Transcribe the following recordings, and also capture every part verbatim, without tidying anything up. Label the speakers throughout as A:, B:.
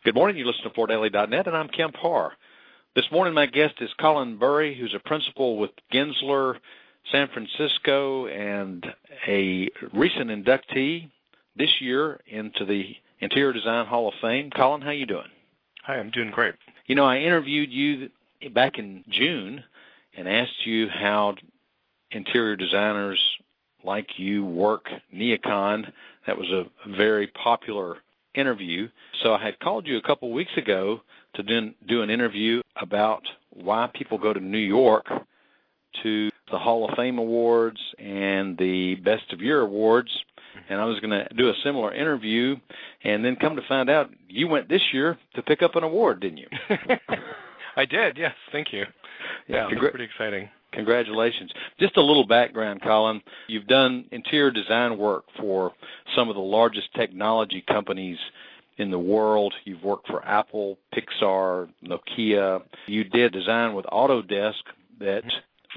A: Good morning. You listen to Fort Daily dot net, and I'm Kemp Harr. This morning, my guest is Colin Burry, who's a principal with Gensler San Francisco and a recent inductee this year into the Interior Design Hall of Fame. Colin, how you doing?
B: Hi, I'm doing great.
A: You know, I interviewed you back in June and asked you how interior designers like you work Neocon. That was a very popular interview. So I had called you a couple of weeks ago to do an interview about why people go to New York to the Hall of Fame Awards and the Best of Year Awards. And I was going to do a similar interview, and then come to find out you went this year to pick up an award, didn't you?
B: I did, yes. Thank you. Yeah,
A: Congra-
B: that's pretty exciting.
A: Congratulations. Just a little background, Colin. You've done interior design work for some of the largest technology companies in the world. You've worked for Apple, Pixar, Nokia. You did design with Autodesk that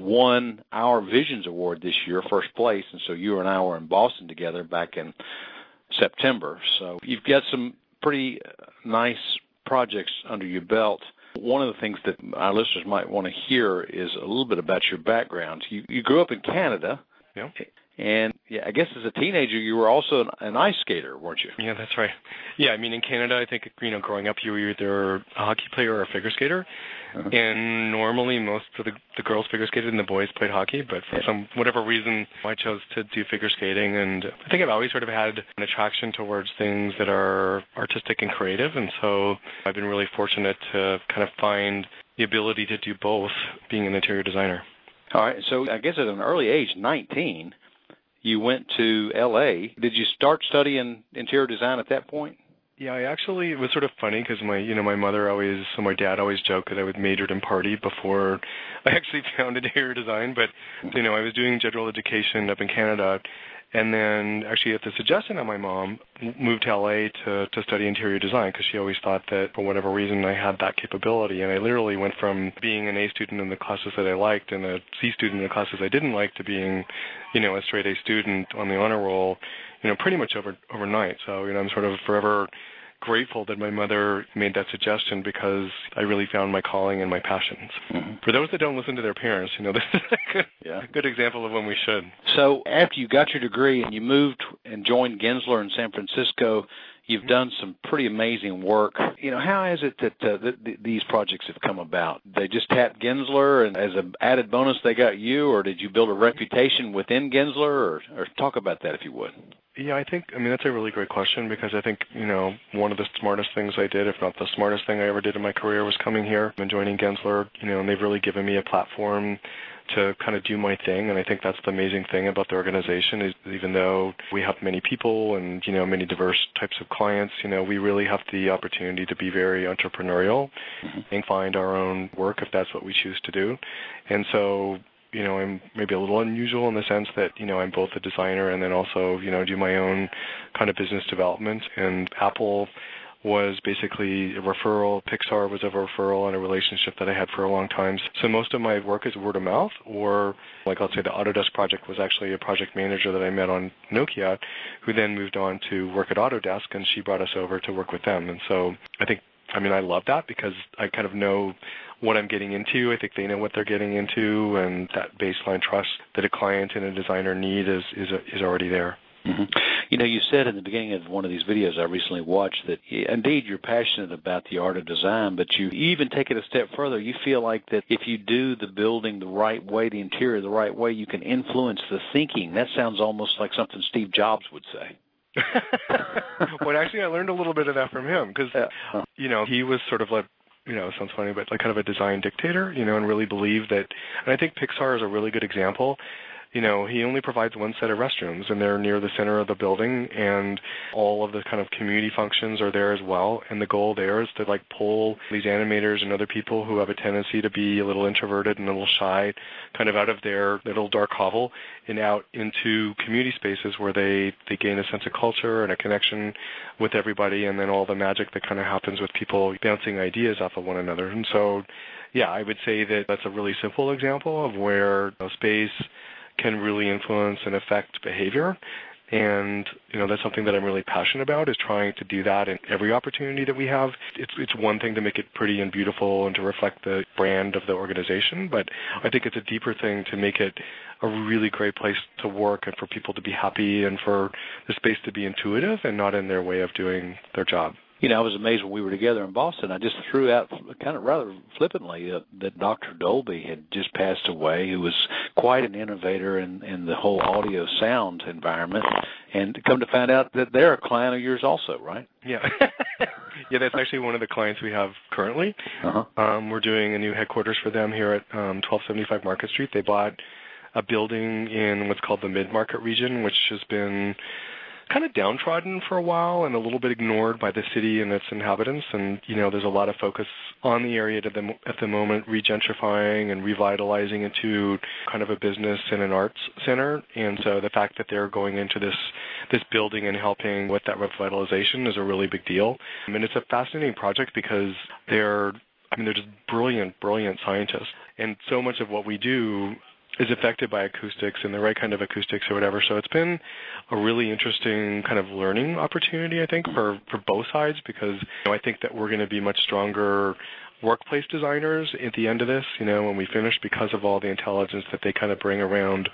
A: won our Visions Award this year, first place, and so you and I were in Boston together back in September. So you've got some pretty nice projects under your belt. One of the things that our listeners might want to hear is a little bit about your background. You, you grew up in Canada,
B: yeah.
A: and yeah, I guess as a teenager you were also an, an ice skater, weren't you?
B: Yeah, that's right. Yeah, I mean, in Canada, I think, you know, growing up, you were either a hockey player or a figure skater, uh-huh. and normally most of the, the girls figure skated and the boys played hockey, but for yeah. some whatever reason, I chose to do figure skating, and I think I've always sort of had an attraction towards things that are artistic and creative, and so I've been really fortunate to kind of find the ability to do both, being an interior designer.
A: All right, so I guess at an early age, nineteen, you went to L A. Did you start studying interior design at that point?
B: Yeah, I actually, it was sort of funny because my, you know, my mother always, so my dad always joked that I was majored in party before I actually found interior design. But, you know, I was doing general education up in Canada, and then actually at the suggestion of my mom, moved to L A to, to study interior design because she always thought that for whatever reason I had that capability. And I literally went from being an A student in the classes that I liked and a C student in the classes I didn't like to being, you know, a straight A student on the honor roll, you know, pretty much over overnight. So, you know, I'm sort of forever grateful that my mother made that suggestion because I really found my calling and my passions. Mm-hmm. For those that don't listen to their parents, you know, this is a good, yeah. a good example of when we should.
A: So after you got your degree and you moved and joined Gensler in San Francisco, you've mm-hmm. done some pretty amazing work. You know, how is it that uh, th- th- these projects have come about? They just tapped Gensler, and as an added bonus they got you, or did you build a reputation within Gensler? Or, or talk about that if you would.
B: Yeah, I think, I mean, that's a really great question because I think, you know, one of the smartest things I did, if not the smartest thing I ever did in my career, was coming here and joining Gensler, you know, and they've really given me a platform to kind of do my thing, and I think that's the amazing thing about the organization is even though we have many people and, you know, many diverse types of clients, you know, we really have the opportunity to be very entrepreneurial mm-hmm. and find our own work if that's what we choose to do. And so, you know, I'm maybe a little unusual in the sense that, you know, I'm both a designer and then also, you know, do my own kind of business development. And Apple was basically a referral. Pixar was a referral and a relationship that I had for a long time. So most of my work is word of mouth, or like I'll say the Autodesk project was actually a project manager that I met on Nokia who then moved on to work at Autodesk, and she brought us over to work with them. And so I think, I mean, I love that because I kind of know what I'm getting into. I think they know what they're getting into, and that baseline trust that a client and a designer need is is, is already there.
A: Mm-hmm. You know, you said in the beginning of one of these videos I recently watched that indeed you're passionate about the art of design, but you even take it a step further. You feel like that if you do the building the right way, the interior the right way, you can influence the thinking. That sounds almost like something Steve Jobs would say.
B: Well, actually, I learned a little bit of that from him because, uh, you know, he was sort of like, you know, it sounds funny, but like kind of a design dictator, you know, and really believed that, and I think Pixar is a really good example. You know, he only provides one set of restrooms, and they're near the center of the building, and all of the kind of community functions are there as well. And the goal there is to, like, pull these animators and other people who have a tendency to be a little introverted and a little shy kind of out of their little dark hovel and out into community spaces where they, they gain a sense of culture and a connection with everybody, and then all the magic that kind of happens with people bouncing ideas off of one another. And so, yeah, I would say that that's a really simple example of where, you know, space can really influence and affect behavior. And, you know, that's something that I'm really passionate about, is trying to do that in every opportunity that we have. It's it's one thing to make it pretty and beautiful and to reflect the brand of the organization, but I think it's a deeper thing to make it a really great place to work and for people to be happy and for the space to be intuitive and not in their way of doing their job.
A: You know, I was amazed when we were together in Boston. I just threw out kind of rather flippantly uh, that Doctor Dolby had just passed away, who was quite an innovator in, in the whole audio sound environment. And come to find out that they're a client of yours also, right?
B: Yeah. Yeah, that's actually one of the clients we have currently. Uh-huh. Um, we're doing a new headquarters for them here at um, twelve seventy-five Market Street. They bought a building in what's called the mid-market region, which has been kind of downtrodden for a while and a little bit ignored by the city and its inhabitants. And, you know, there's a lot of focus on the area at the, at the moment, regentrifying and revitalizing into kind of a business and an arts center. And so the fact that they're going into this this building and helping with that revitalization is a really big deal. I mean, it's a fascinating project because they're, I mean, they're just brilliant, brilliant scientists. And so much of what we do is affected by acoustics and the right kind of acoustics or whatever. So it's been a really interesting kind of learning opportunity, I think, for, for both sides, because you know, I think that we're going to be much stronger workplace designers at the end of this, you know, when we finish, because of all the intelligence that they kind of bring around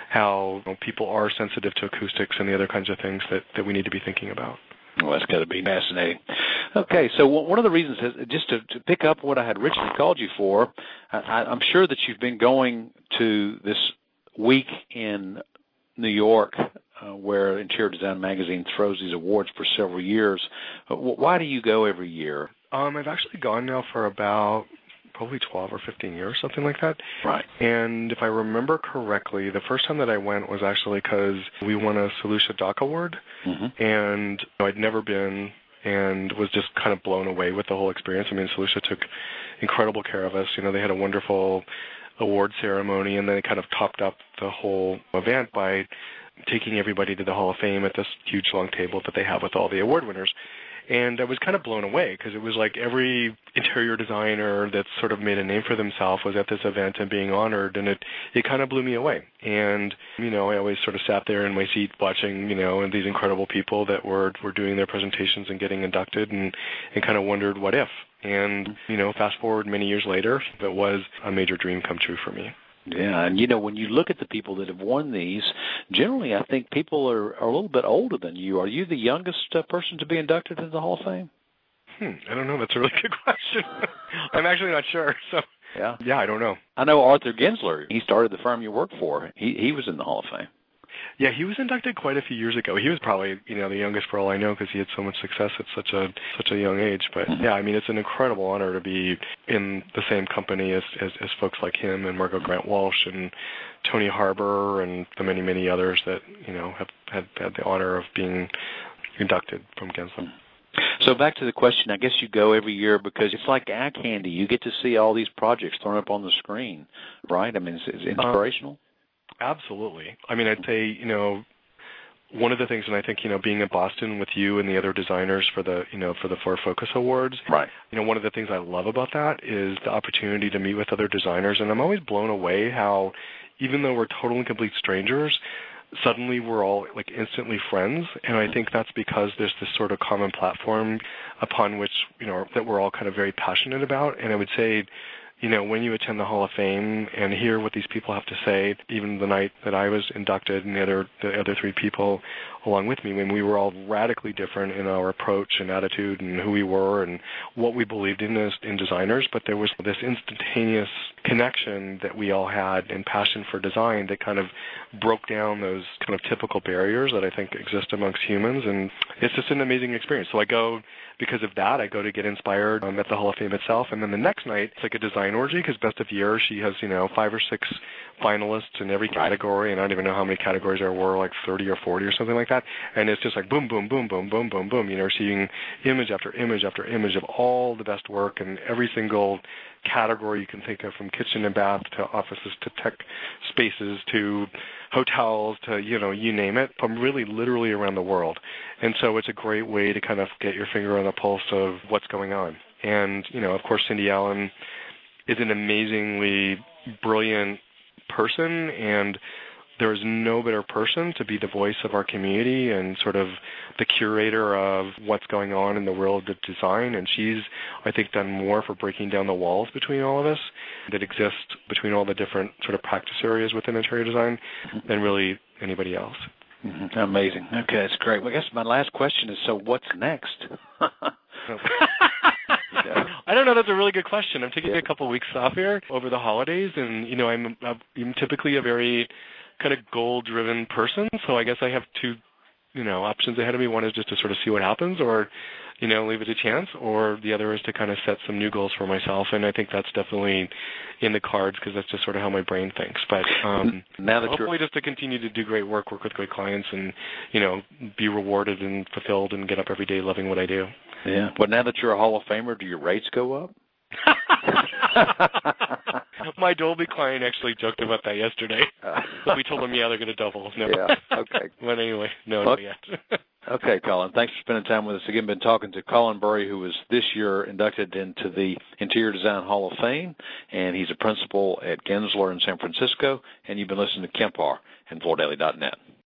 B: how you know, people are sensitive to acoustics and the other kinds of things that, that we need to be thinking about.
A: Well, that's got to be fascinating. Okay, so one of the reasons is just to, to pick up what I had originally called you for, I, I'm sure that you've been going to this week in New York uh, where Interior Design Magazine throws these awards for several years. Why do you go every year?
B: Um, I've actually gone now for about probably twelve or fifteen years, something like that.
A: Right.
B: And if I remember correctly, the first time that I went was actually because we won a Solutia Doc Award, mm-hmm. and you know, I'd never been and was just kind of blown away with the whole experience. I mean, Solutia took incredible care of us. You know, they had a wonderful award ceremony, and then they kind of topped up the whole event by taking everybody to the Hall of Fame at this huge long table that they have with all the award winners. And I was kind of blown away because it was like every interior designer that's sort of made a name for themselves was at this event and being honored, and it, it kind of blew me away. And, you know, I always sort of sat there in my seat watching, you know, these incredible people that were, were doing their presentations and getting inducted, and, and kind of wondered what if. And, you know, fast forward many years later, it was a major dream come true for me.
A: Yeah, and you know, when you look at the people that have won these, generally I think people are, are a little bit older than you. Are you the youngest uh, person to be inducted into the Hall of Fame?
B: Hmm, I don't know. That's a really good question. I'm actually not sure. So
A: yeah,
B: yeah, I don't know.
A: I know Arthur Gensler. He started the firm you work for. He he was in the Hall of Fame.
B: Yeah, he was inducted quite a few years ago. He was probably, you know, the youngest for all I know because he had so much success at such a such a young age. But mm-hmm. yeah, I mean, it's an incredible honor to be in the same company as, as, as folks like him and Margot Grant Walsh and Tony Harbour and the many, many others that, you know, have had, had the honor of being inducted from Gensler.
A: So back to the question, I guess you go every year because it's like eye candy. You get to see all these projects thrown up on the screen, right? I mean, it's, it's inspirational.
B: Um, Absolutely. I mean, I'd say, you know, one of the things, and I think, you know, being in Boston with you and the other designers for the, you know, for the Ford Focus Awards,
A: right.
B: You know, one of the things I love about that is the opportunity to meet with other designers. And I'm always blown away how, even though we're total and complete strangers, suddenly we're all like instantly friends. And I think that's because there's this sort of common platform upon which, you know, that we're all kind of very passionate about. And I would say, you know, when you attend the Hall of Fame and hear what these people have to say, even the night that I was inducted and the other the other three people along with me, when we were all radically different in our approach and attitude and who we were and what we believed in as in designers, but there was this instantaneous connection that we all had and passion for design that kind of broke down those kind of typical barriers that I think exist amongst humans, and it's just an amazing experience. So I go because of that. I go to get inspired um, at the Hall of Fame itself, and then the next night it's like a design orgy because Best of Year, she has, you know, five or six finalists in every category, and I don't even know how many categories there were, like thirty or forty or something like that, and it's just like boom, boom, boom, boom, boom, boom, boom, you know, seeing image after image after image of all the best work and every single category you can think of, from kitchen and bath to offices to tech spaces to hotels to, you know, you name it, from really literally around the world. And so it's a great way to kind of get your finger on the pulse of what's going on. And, you know, of course, Cindy Allen is an amazingly brilliant person, and there is no better person to be the voice of our community and sort of the curator of what's going on in the world of design. And she's, I think, done more for breaking down the walls between all of us that exist between all the different sort of practice areas within interior design than really anybody else.
A: Mm-hmm. Amazing. Okay, that's great. Well, I guess my last question is, so what's next?
B: I don't know. That's a really good question. I'm taking a couple of weeks off here over the holidays, and you know, I'm I'm typically a very kind of goal-driven person, so I guess I have two, you know, options ahead of me. One is just to sort of see what happens, or you know, leave it to chance, or the other is to kind of set some new goals for myself, and I think that's definitely in the cards because that's just sort of how my brain thinks. But um,
A: now that
B: hopefully,
A: you're...
B: just to continue to do great work, work with great clients, and you know, be rewarded and fulfilled, and get up every day loving what I do.
A: Yeah. Well, now that you're a Hall of Famer, do your rates go up?
B: My Dolby client actually joked about that yesterday. But we told them, yeah, they're going to double. No.
A: Yeah, okay.
B: But anyway, no,
A: okay.
B: not yet.
A: Okay, Colin. Thanks for spending time with us. Again, been talking to Colin Burry, who was this year inducted into the Interior Design Hall of Fame, and he's a principal at Gensler in San Francisco, and you've been listening to Kemp R and Floor Daily dot net.